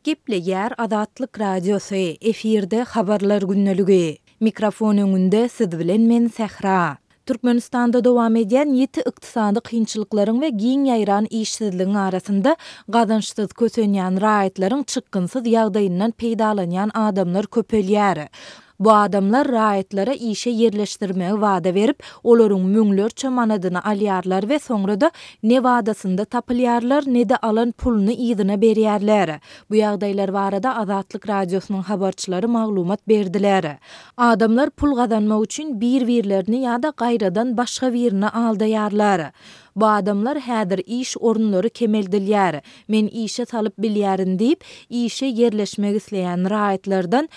Gepleýär Azatlyk Radiosu efirde habarlar günneligi. Mikrofon öňünde siz bilen men Sehra. Türkmenistanda dowam edýän ýeti ykdysady kynçylyklaryň we giň ýaýran işsizligiň arasynda gazançsyz kösenýän raýatlaryň çykgynsyz ýagdaýyndan peýdalanýan adamlar köpelýär. Bu adamlar raýatlara işe yerleşdirmegi wada berip, olaryň müňlerçe manadyny alýarlar we soňra da ne wadasynda tapylýarlar, ne de alan puluny ýygyna berýärler. Bu ýagdaýlar barada Azatlyk Radiosynyň habarçylary maglumat berdiler. Adamlar pul gazanmak üçin bir-birlerini ýa-da gaýradan başga birini aldaýarlar. Bu adamlar häzir iş orunlary kemeldilýär. Men işe salyp bilýärin diýip, işe yerleşmek isleýän raýatlardan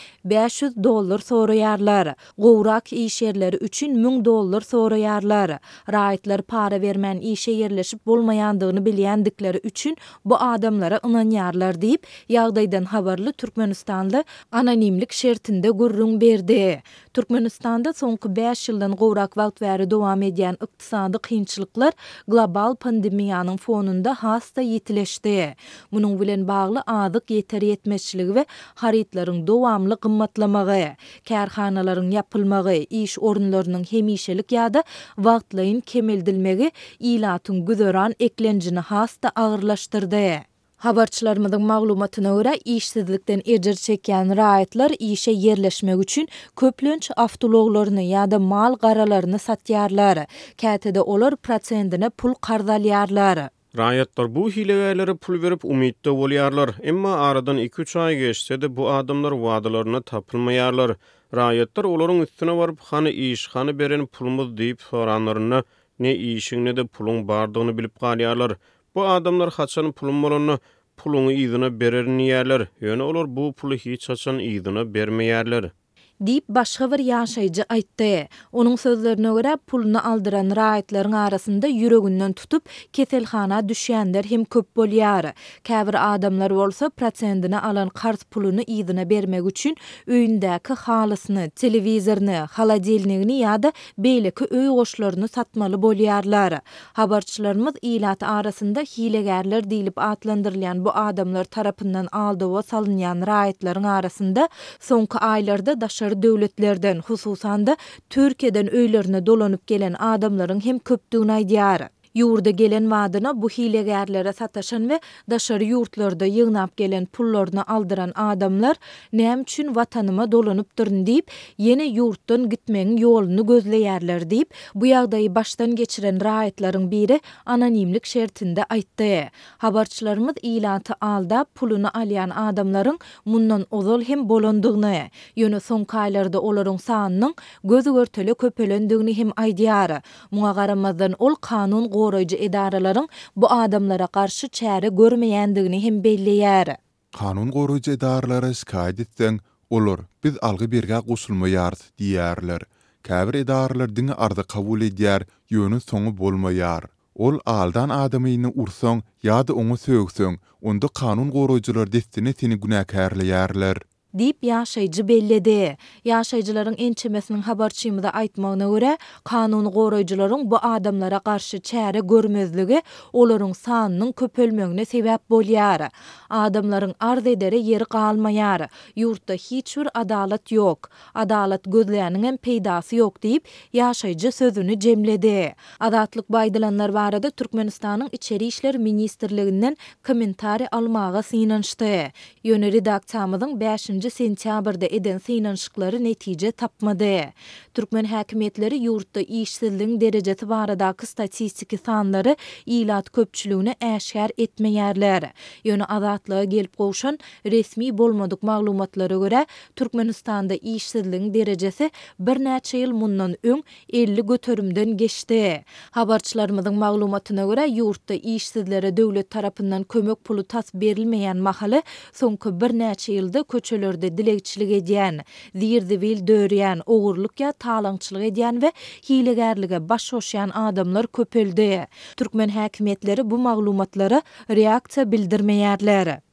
$500 soraýarlar. Gowrak iş yerleri üçin $1000 soraýarlar. Raýatlar para bermän işe yerleşip bolmaýandygyny bilýändikleri üçin bu adamlara ynanýarlar diýip, ýagdaýdan habarly Türkmenistanly anonimlik şertinde gurrun berdi. Türkmenistanda soňky 5 ýyldan gowrak wagt bäri dowam edýän ykdysady kynçylyklar global pandemiýanyň fonunda hasta ýetileşdi. Munyň bilen bagly azyk ýeter ýetmezçiligi we haritlaryň dowamly gymmatlamagy, kärhanalaryň ýapylmagy, iş orunlarynyň hemişelik ýa-da wagtlaýyn kemeldilmegi ilatyň güzöran eklenjini hasta agyrlaşdyrdy. Habarçylarymyzyň maglumatyna görä, işsizlikden ejir çekýän raýatlar işe yerleşmek üçin köplenç awtologlaryny ýa-da mal garalaryny satýarlar. Kätede olar prosentine pul garzalýarlar. Raýatlar bu hilegelere pul berip umytda bolýarlar. Emma aradan 2-3 ay geçse-de bu adamlar wadalaryna tapylmaýarlar. Raýatlar olaryň üstüne baryp, "Hany iş, hany beren pulumuz" diýip soranlaryna ne işiň ne de puluň bardygyny bilip galýarlar. Bu adamlar haçan pulum bolany puluny ýygyna bererini ýerler. Ýöne olar bu puly hiç haçan ýygyna bermeýärler. Diýip başga bir ýaşaýjy aýtdy. Onuň sözlerine görä, puluny aldyran raýatlaryň arasynda ýüreginden tutup keselhana düşýänler hem köp bolýar. Käbir adamlar bolsa prosentine alan qarz puluny ýygyna bermek üçin öýündäki halysyny, telewizorny, haladelnigini ýa-da beýleki öý goşlaryny satmaly bolýarlar. Habarçylarymyz ilat arasynda hilegärler diýilip atlandyrylýan bu adamlar tarapyndan aldywa salynýan raýatlaryň arasynda soňky aýlarda daşary döwletlerden, hususan da Türkiýeden öýlerine dolanyp gelen adamlaryň hem köpdügini aýdýar. Ýurda gelen wadyna bu hilegärlere sataşan we daşary ýurtlarda ýygnap gelen pullaryny aldyran adamlar näme üçin watanyma dolanypdyryn diýip, ýene ýurtdan gitmegiň ýoluny gözleýärler diýip, bu ýagdaýy başdan geçiren raýatlaryň biri anonimlik şertinde aýtdy. Habarçylarymyz ilaty alda puluny alýan adamlaryň mundan ozal hem bolandygyny, ýöne soňky aýlarda olaryň sanynyň gözü görtele köpelendigini hem aýdýar. Muňa garamazdan ol kanun goraýjy edaralaryň bu adamlara garşy çäre görmeýändigini hem belleýär. Kanun goraýjy edaralary şikaýet etseň, olar biz algy berge goşulmaýar diýärler. Käbir edaralar diňe arda kabul edýär, ýöne soňy bolmaýar. Ol aldan adamyny ursaň ýa-da oňa sögseň, onda kanun goraýjylar destine seni günäkärleýärler. Diýip ýaşaýjy belledi. Ýaşaýjylaryň ençemesiniň habarçymyda aýtmagyna görä, kanun goraýjylaryň bu adamlara garşy çäre görmezligi olaryň sanynyň köpelmegine sebäp bolýar. Adamlaryň arz edere ýeri galmaýar. Ýurtda hiç bir adalat ýok. Adalat gözleýäniň hem peýdasy ýok diýip ýaşaýjy sözüni jemledi. Azatlyk baýdalanlar barada Türkmenistanyň içeri işler ministrliginden kommentari almaga synanşdy. Ýöne redaksiýamyzyň 5 sentýabrda eden synanşyklary netije tapmady. Türkmen häkimetleri ýurtda işsizligiň derejesi baradaky statistiki sanlary ilat köpçüligini äşkär etmeýärler. Ýöne azatlyga gelip gowşan resmi bolmadyk maglumatlara görä, Türkmenistanda işsizligiň derejesi bir näçe ýyl mundan öň 50 götürümden geçdi. Habarçylarymyzyň maglumatyna görä, ýurtda işsizlere döwlet tarapyndan kömek pulu tas berilmeýän mahaly soňky bir näçe ýylda köçeler dilegçilik edýän, zirdiwil dörýän, ogurluk ýa talaňçylyk edýän we hilegärlige baş goşýan adamlar köpeldi. Türkmen häkimetleri bu maglumatlara reaksiýa bildirmeýärler.